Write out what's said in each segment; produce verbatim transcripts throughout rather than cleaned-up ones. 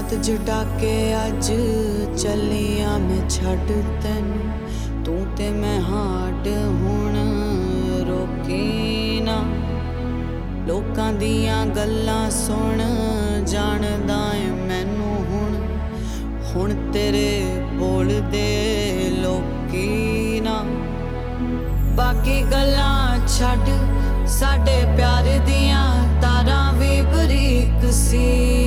रात जटा के अज चलिया मैं छड़ तैनू तू ते मैं हाड हुण रोकी ना। लोकां दियां गल्लां सुन जानदा ऐ मैनू हुण हुण तेरे बोलदे लोकी ना। बाकी गल्लां छड़ साडे प्यार दियां तारां भी बरीक सी।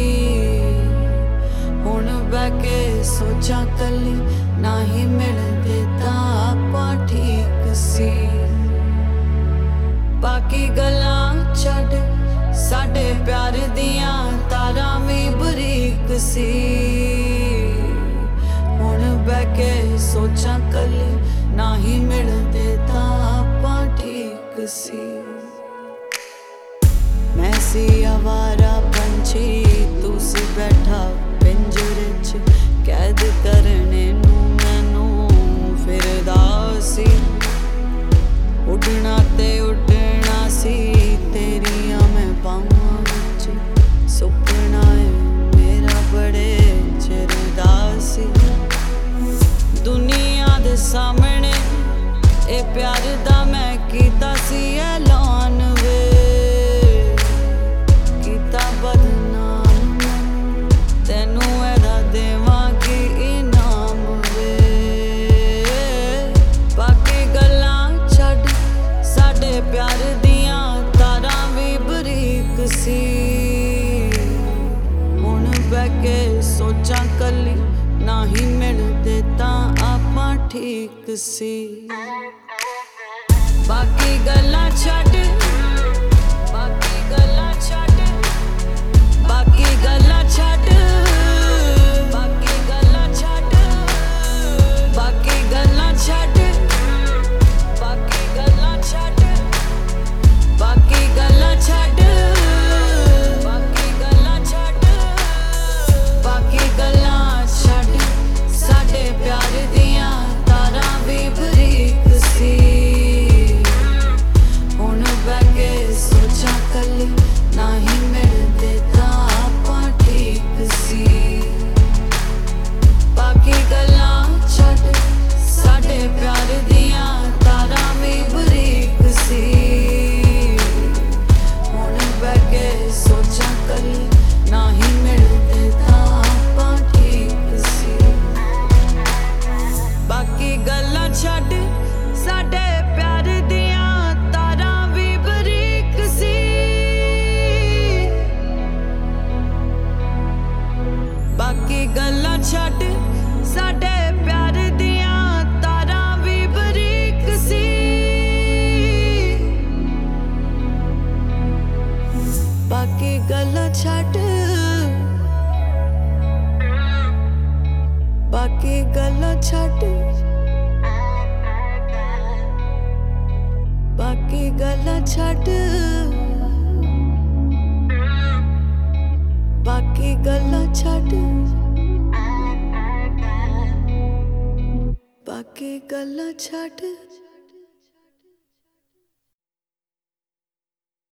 हुण बह के सोचा कली ना ही मिलदे तां आपां ठीक सी। बाकी गल्लां छड़ साडे प्यार दियां तारां भी बरीक सी। हुण बह के सोचा कली ना ही मिलदे तां आपां ठीक सी। मैं सी आवारा पंछी तू सी बैठा पिंजरे च कैद करने नू मैनू फिरदा सी। उड़ना ते उड़ना सी तेरियां मैं बाहां विच सुपना है मेरा बड़े चिर दा सी। दुनिया दे सामने ए प्यार दा मैं कीता सी ऐलान वे कीता बदनाम तैनू एदा देवांगी इनाम वे। बाकी गल्लां छड़ साडे प्यार दियां तारां भी बरीक सी। हुण बह के सोचा कली ना ही मिलदे तां आपां ठीक सी। बाकी गल्लां छड़ बाकी गल्लां छड़ बाकी गल्लां छड़ बाकी गल्लां छड़ बाकी गल्लां छड़ बाकी गल्लां छड़ बाकी गल्लां छड़ बाकी गल्लां छड़ बाकी गल्लां छड़ साडे प्यार दियां तारां भी बरीक सी। हुण बह के सोचा कली ना ही मिलदे तां आपां ठीक सी। बाकी गल्लां छड़ साडे प्यार दियां तारां भी बरीक सी। हुण बह के सोचा कली ना ही मिलदे तां आपां ठीक सी। बाकी गल्लां छड़ साडे प्यार दियां तारां भी बरीक सी। बाकी गल्लां छड़ साडे प्यार दियां तारां भी बरीक सी। बाकी गल्लां छड़ बाकी गल्लां छड़ बाकी गल्लां छड़ बाकी गल्लां छड़ बाकी गल्लां छड़।